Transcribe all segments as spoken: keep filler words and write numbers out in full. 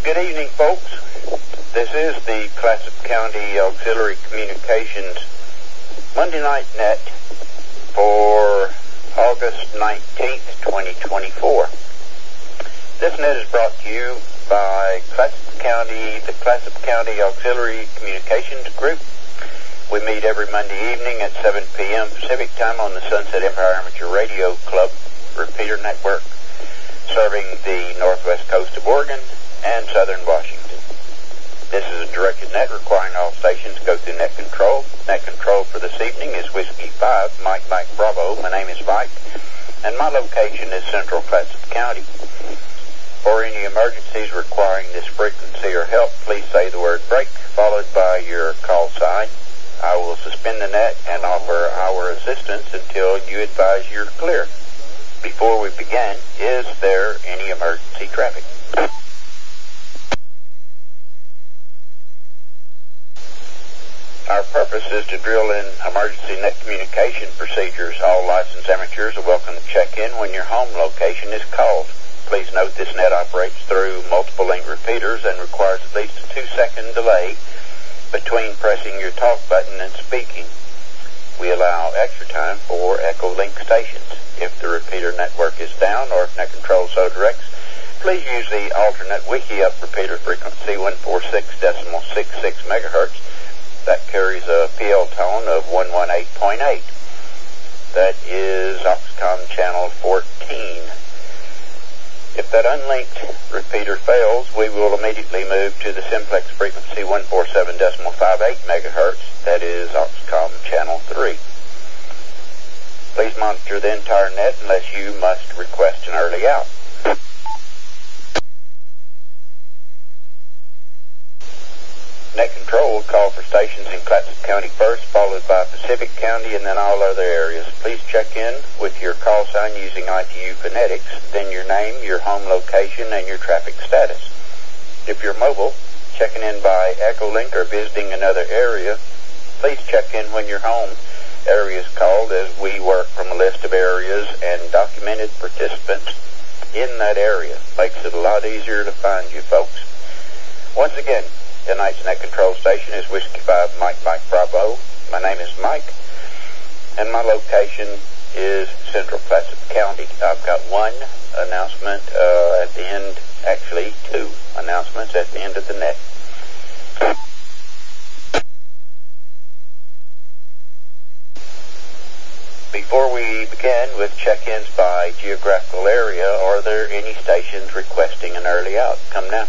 Good evening, folks. This is the Clatsop County Auxiliary Communications Monday Night Net for August nineteenth, twenty twenty-four. This net is brought to you by Clatsop County, the Clatsop County Auxiliary Communications Group. We meet every Monday evening at seven p.m. Pacific Time on the Sunset Empire Amateur Radio Club repeater network, serving the northwest coast of Oregon and southern Washington. This is a directed net requiring all stations to go through net control. Net control for this evening is Whiskey five, Mike Mike Bravo. My name is Mike, and my location is Central Clatsop County. For any emergencies requiring this frequency or help, please say the word break, followed by your call sign. I will suspend the net and offer our assistance until you advise you're clear. Before we begin, is there any emergency traffic? Our purpose is to drill in emergency net communication procedures. All licensed amateurs are welcome to check in when your home location is called. Please note this net operates through multiple link repeaters and requires at least a two-second delay between pressing your talk button and speaking. We allow extra time for echo link stations. If the repeater network is down or if net control so directs, please use the alternate wiki-up repeater frequency one forty-six point six six megahertz. That carries a P L tone of one eighteen point eight. That is Oxcom channel fourteen. If that unlinked repeater fails, we will immediately move to the simplex frequency one forty-seven point five eight megahertz. That is Oxcom channel three. Please monitor the entire net unless you must request an early out. Net control will call for stations in Clatsop County first, followed by Pacific County, and then all other areas. Please check in with your call sign using I T U phonetics, then your name, your home location, and your traffic status. If you're mobile, checking in by Echolink or visiting another area, please check in when your home area is called, as we work from a list of areas and documented participants in that area. Makes it a lot easier to find you folks. Once again, tonight's net control station is Whiskey five, Mike Mike Bravo. My name is Mike, and my location is Central Clatsop County. I've got one announcement uh, at the end, actually two announcements at the end of the net. Before we begin with check-ins by geographical area, are there any stations requesting an early out? Come now.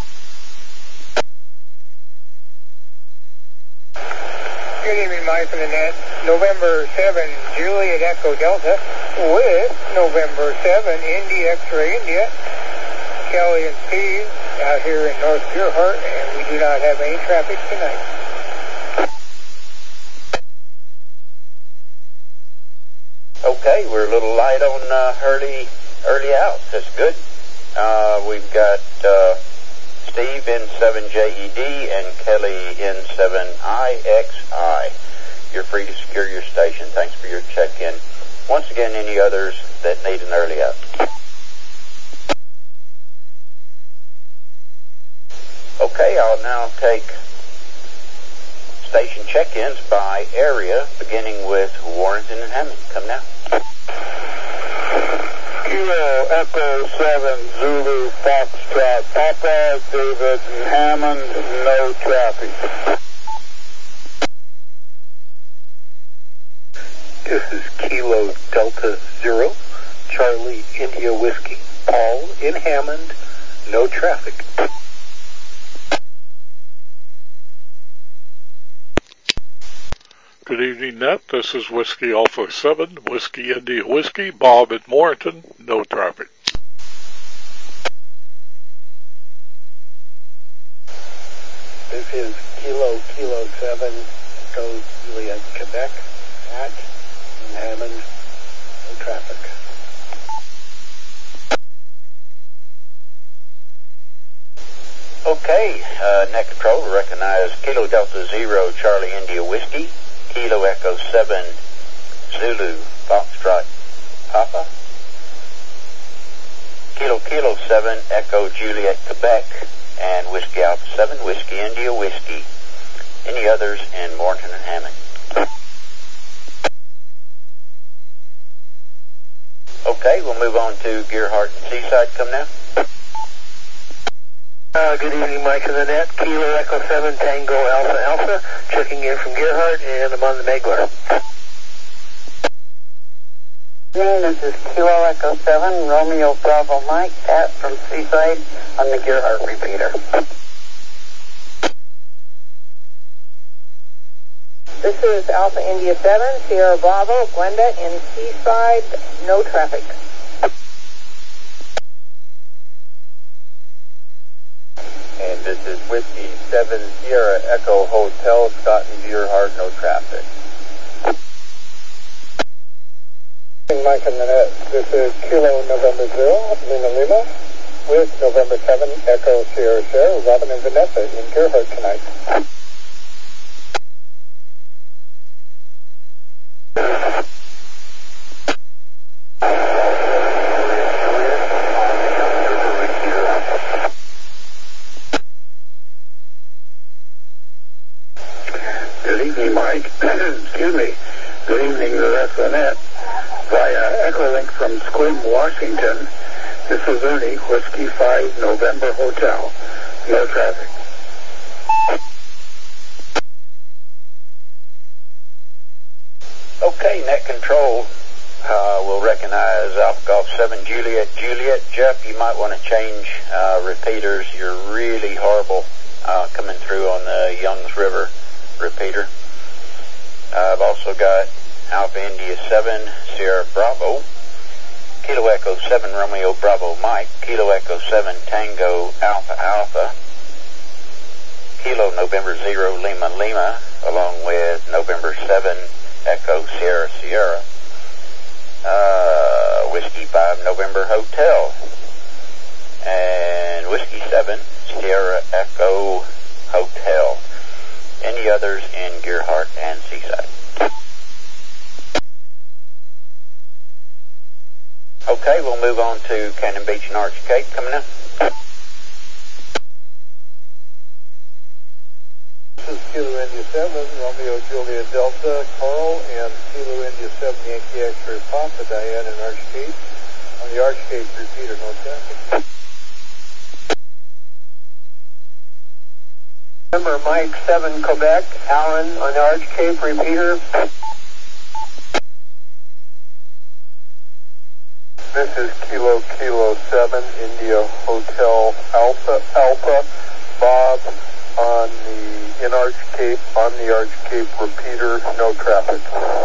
Good evening, Mike from the net. November seventh, Juliet Echo Delta with November seventh, Indy X-Ray India, Kelly and Steve out here in North Deerheart, and we do not have any traffic tonight. Okay, we're a little light on uh, early early outs. That's good. Uh, we've got uh, Steve N seven J E D and Kelly N seven I X I. You're free to secure your station. Thanks for your check-in. Once again, any others that need an early out? Okay, I'll now take station check-ins by area, beginning with Warrenton and Hammond. Come now. Kilo Echo seven Zulu Foxtrot Papa David Hammond, no traffic. This is Kilo Delta Zero Charlie India Whiskey Paul in Hammond, no traffic. Good evening, Net. This is Whiskey Alpha seven, Whiskey India Whiskey, Bob at Morrington, no traffic. This is Kilo Kilo seven, Echo Juliet Quebec, at Hammond, no traffic. Okay, uh, net control will recognize Kilo Delta Zero Charlie India Whiskey, Kilo Echo seven Zulu Foxtrot Papa, Kilo Kilo seven Echo Juliet Quebec, and Whiskey Alpha seven, Whiskey India Whiskey. Any others in Morton and Hammond? Okay, we'll move on to Gearhart and Seaside. Come now. Uh, good evening, Mike and the net. Kilo Echo seven, Tango Alpha Alpha, checking in from Gearhart, and I'm on the Megler. This is Kilo Echo seven, Romeo Bravo Mike, Pat from Seaside on the Gearhart repeater. This is Alpha India seven, Sierra Bravo, Glenda in Seaside, no traffic. And this is Whiskey seven Sierra Echo Hotel, Scott and Gearhart, no traffic. Mike and the net, this is Kilo November zero, Lima Lima, with November seven, Echo Sierra Sierra, Robin and Vanessa in Gearhart tonight. Good evening, Mike. Excuse me. Good evening, the rest of the net. Via Echolink from Squim, Washington. This is Ernie, Whiskey five, November Hotel. No traffic. Okay, net control. Uh, we'll recognize Alpha Golf seven, Juliet, Juliet. Jeff, you might want to change uh, repeaters. You're really horrible uh, coming through on the Youngs River repeater. Uh, I've also got Alpha India seven, Sierra Bravo, Kilo Echo seven, Romeo Bravo Mike, Kilo Echo seven, Tango Alpha Alpha, Kilo November zero, Lima Lima, along with November seven, Echo Sierra Sierra, uh, Whiskey five, November Hotel, and Whiskey seven, Sierra Echo Hotel. Any others in Gearhart and Seaside? Okay, we'll move on to Cannon Beach and Arch Cape coming up. This is Kilo India seven, Romeo Juliet Delta, Carl, and Kilo India seven, Yankee X-ray Papa, Diane and Arch Cape. On the Arch Cape repeater, no traffic. Remember, Mike seven, Quebec, Alan on the Arch Cape repeater. This is Kilo Kilo seven, India Hotel Alpha Alpha, Bob on the in Arch Cape, on the Arch Cape repeater, no traffic.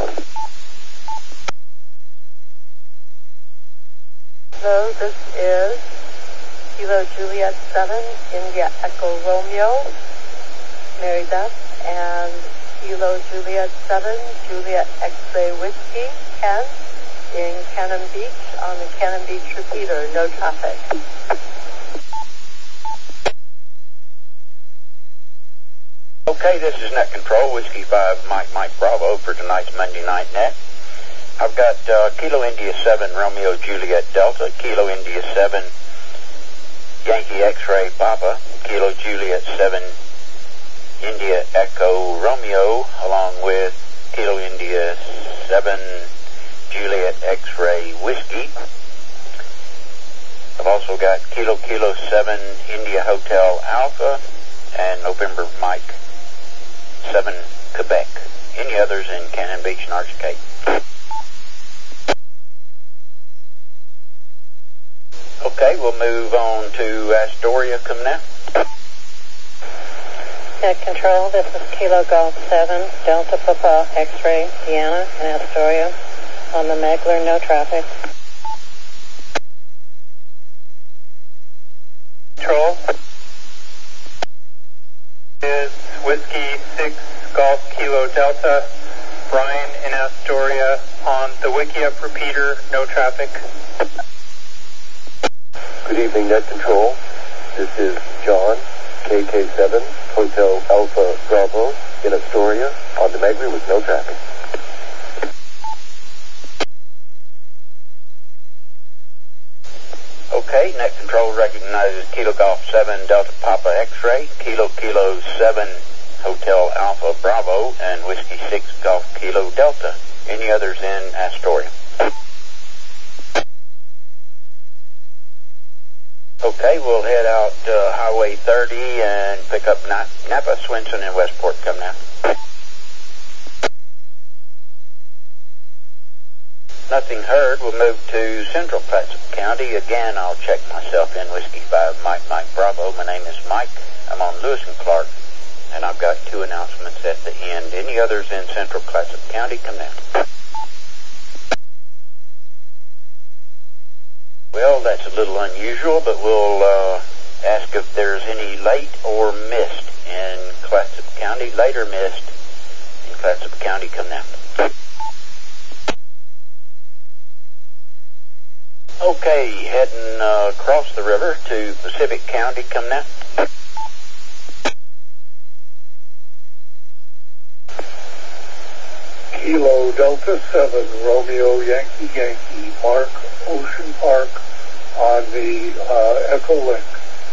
Hello, this is Kilo Juliet seven, India Echo Romeo, Mary Beth, and Kilo Juliet seven, Juliet X-ray Whiskey, Ken, in Cannon Beach on the Cannon Beach repeater, no traffic. Okay, this is Net Control, Whiskey five, Mike Mike Bravo for tonight's Monday Night Net. I've got uh, Kilo India seven, Romeo Juliet Delta, Kilo India seven, Yankee X-ray Papa, Kilo Juliet seven, India Echo Romeo, along with Kilo India seven, Juliet X-ray Whiskey. I've also got Kilo Kilo seven, India Hotel Alpha, and November Mike seven, Quebec. Any others in Cannon Beach and Arch Cape? Okay, we'll move on to Astoria. Come now. Net control, this is Kilo Golf seven, Delta Papa X-ray, Deanna and Astoria. On the Megler, no traffic. Control is Whiskey six, Golf Kilo Delta, Brian in Astoria on the Wiki Up repeater, no traffic. Good evening, Net Control. This is John, K K seven, Hotel Alpha Bravo in Astoria on the Megler with no traffic. Okay, Okay, net control recognizes Kilo Golf seven Delta Papa X-ray, Kilo Kilo seven Hotel Alpha Bravo, and Whiskey six Golf Kilo Delta. Any others in Astoria? Okay, we'll head out uh, Highway thirty and pick up Na- Napa, Swinson, and Westport. Come now. Nothing heard. We'll move to Central Clatsop County. Again, I'll check myself in. Whiskey five Mike Mike Bravo. My name is Mike. I'm on Lewis and Clark, and I've got two announcements at the end. Any others in Central Clatsop County? Come now. Well, that's a little unusual, but we'll uh, ask if there's any late or missed in Clatsop County. Late or missed in Clatsop County? Come now. Okay, heading uh, across the river to Pacific County. Come now. Kilo Delta seven Romeo Yankee Yankee Mark Ocean Park on the uh, Echo Link.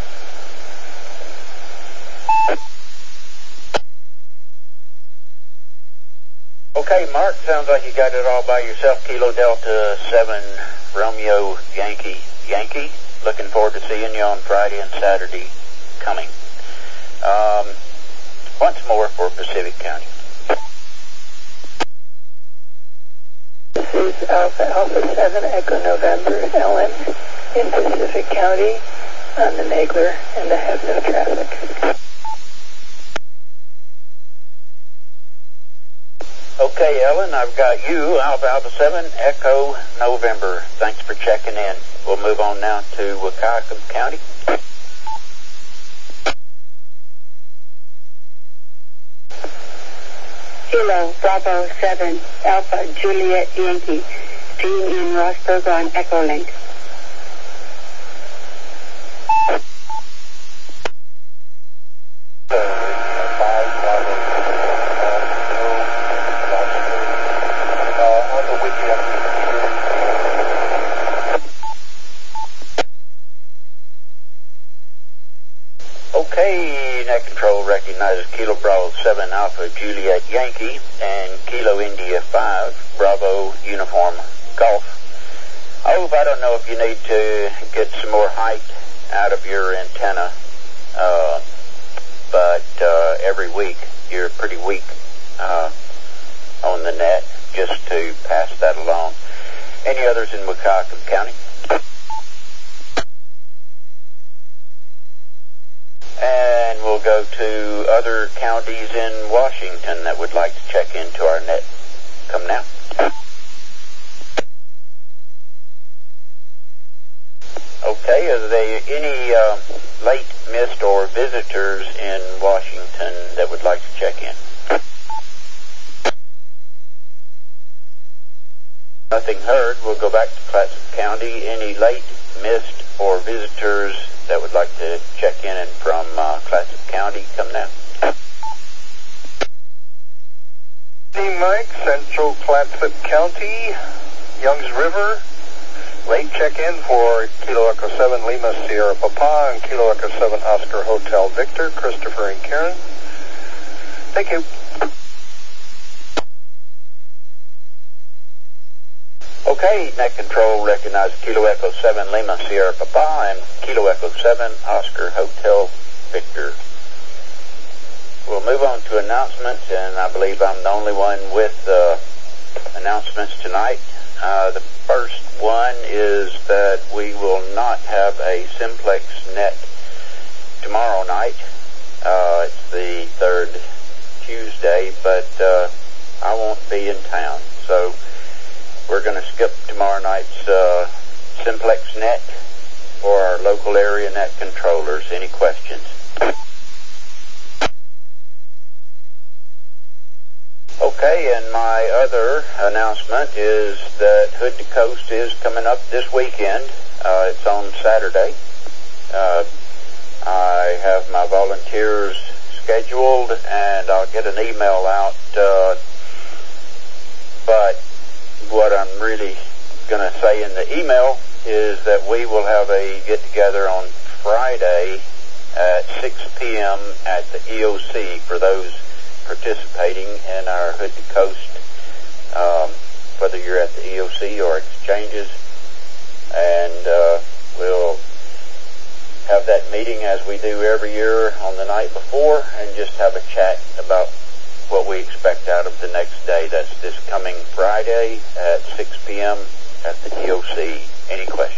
Okay, Mark, sounds like you got it all by yourself. Kilo Delta seven Romeo Yankee Yankee. Looking forward to seeing you on Friday and Saturday coming. Um, once more for Pacific County. This is Alpha Alpha seven Echo November Ellen in Pacific County on the Megler, and I have no traffic. Okay, Ellen, I've got you, Alpha Alpha seven Echo November. Thanks for checking in. We'll move on now to Waukegan County. Kilo Bravo seven Alpha Juliet Yankee, being in Rossburg on Echo Link. Okay, net control recognizes Kilo Bravo seven Alpha Juliet Yankee and Kilo India five Bravo Uniform Golf. Oh, I don't know if you need to get some more height out of your antenna, uh, but uh, every week you're pretty weak uh, on the net, just to pass that along. Any others in Waukegan County? And we'll go to other counties in Washington that would like to check into our net. Come now. Okay, are there any uh, late, missed, or visitors in Washington that would like to check in? Nothing heard. We'll go back to Clatsop County. Any late, missed, or visitors that would like to check in and from uh, Clatsop County? Come now. Hey, Mike, Central Clatsop County, Youngs River. Late check-in for Kilo Echo seven Lima Sierra Papa and Kilo Echo seven Oscar Hotel Victor, Christopher and Karen. Thank you. Okay, net control recognizes Kilo Echo seven Lima Sierra Papa and Kilo Echo seven Oscar Hotel Victor. We'll move on to announcements, and I believe I'm the only one with uh, announcements tonight. Uh, the first one is that we will not have a Simplex net tomorrow night. Uh, it's the third Tuesday, but uh, I won't be in town, so we're going to skip tomorrow night's uh, Simplex net for our local area net controllers. Any questions? Okay, and my other announcement is that Hood to Coast is coming up this weekend. Uh, it's on Saturday. Uh, I have my volunteers scheduled, and I'll get an email out. Uh, but what I'm really going to say in the email is that we will have a get-together on Friday at six p.m. at the E O C for those participating in our Hood to Coast, um, whether you're at the E O C or exchanges. And uh, we'll have that meeting as we do every year on the night before and just have a chat about what we expect out of the next day. That's this coming Friday at six p.m. at the E O C. Any questions?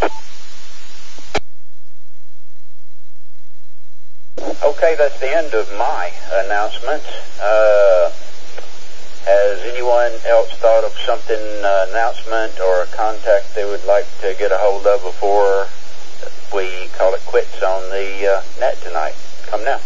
Okay, that's the end of my announcements. Uh, has anyone else thought of something, uh, announcement or a contact they would like to get a hold of before we call it quits on the uh, net tonight? Come now.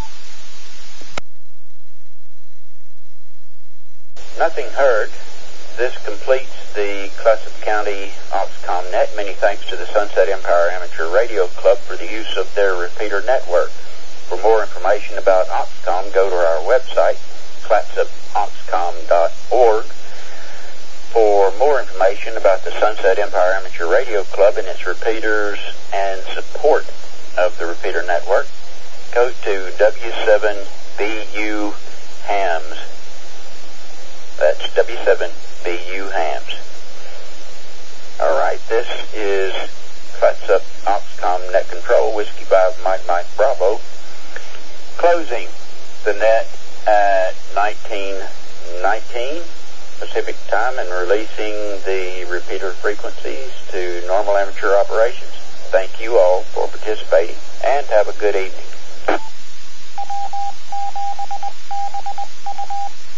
Nothing heard. This completes the Clatsop County Oxcom Net. Many thanks to the Sunset Empire Amateur Radio Club for the use of their repeater network. For more information about Oxcom, go to our website, clatsop oxcom dot org. For more information about the Sunset Empire Amateur Radio Club and its repeaters and support of the repeater network, go to W seven B U Hams. That's W seven B U Hams. All right, this is Clatsop Oxcom Net Control, Whiskey five Mike Mike Bravo, closing the net at nineteen nineteen Pacific time and releasing the repeater frequencies to normal amateur operations. Thank you all for participating and have a good evening.